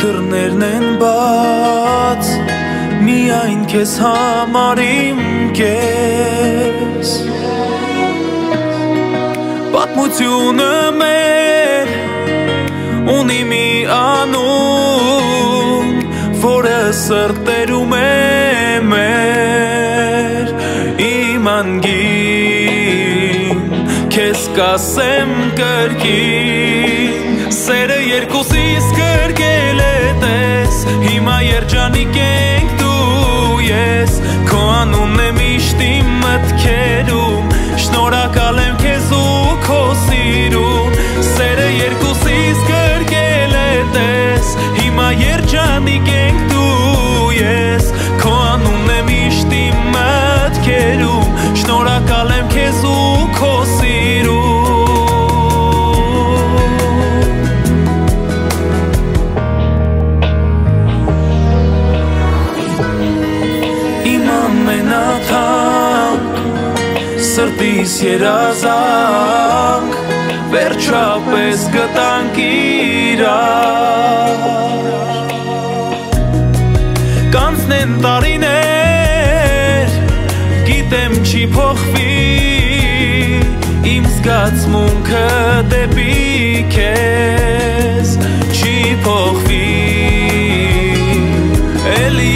դռներն են բաց միայն քեզ համար իմ կես Պատմությունը մեր ունի մի անուն որը սրտերում է մեր իմ անգին քեզ կասեմ կրկին Սերը երկուսիս կրկել է տես Հիմա երջանիկ ենք դու ես Քո անունն է միշտ իմ մտքերում Շնորհակալ եմ քեզ ու քո սիրուն Սերը երկուսիս կրկել է տես Հիմա երջանիկ ենք դու ես Քո անունն է միշտ իմ մտքերում Շնորհակալ եմ քեզ ու քո սիրուն Սրտիս երազանք վերջապես գտանք իրար Կանցնեն տարիներ գիտեմ չի փոխվի իմ զգացմունքը դեպի քեզ չի փոխվի էլի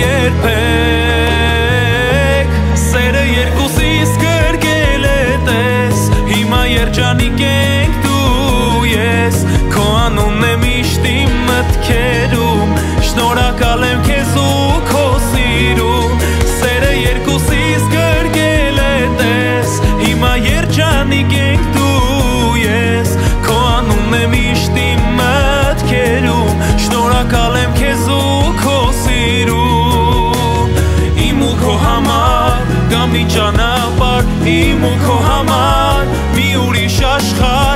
երբեք սերը երկուսիս Երջանիկ ենք դու ես Քո անունն է միշտ իմ մտքերում Շնորհակալ եմ քեզ ու քո սիրուն Սերը երկուսիս կրկել է տես Հիմա երջանիկ ենք դու ես Քո անունն է միշտ իմ մտքերում Շնորհակալ եմ քեզ ու քո սիրուն Իմ ու քո համար գամ մի ճանապարհ Իմ ու քո համար մի ուրիշ աշխարհ